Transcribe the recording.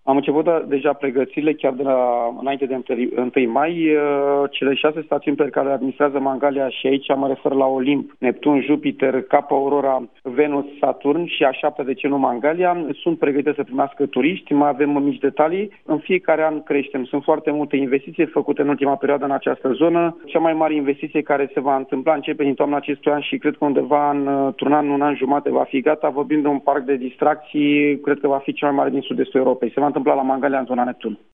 Am început deja pregătirile chiar de înainte de 1 mai. Cele 6 stațiuni pe care le administrează Mangalia, și aici mă refer la Olimp, Neptun, Jupiter, Kappa Aurora, Venus, Saturn și a 7-a, de ce nu Mangalia, sunt pregătite să primească turiști. Mai avem mici detalii. În fiecare an creștem. Sunt foarte multe investiții făcute în ultima perioadă în această zonă. Cea mai mare investiție care se va întâmpla începe din toamna acestui an și cred că undeva într-un an, un an jumate va fi gata. Vorbim de un parc de distracții, cred că va fi cel mai mare din sud-estul Europei. Se va întâmpla la Mangalia, în zona Neptun.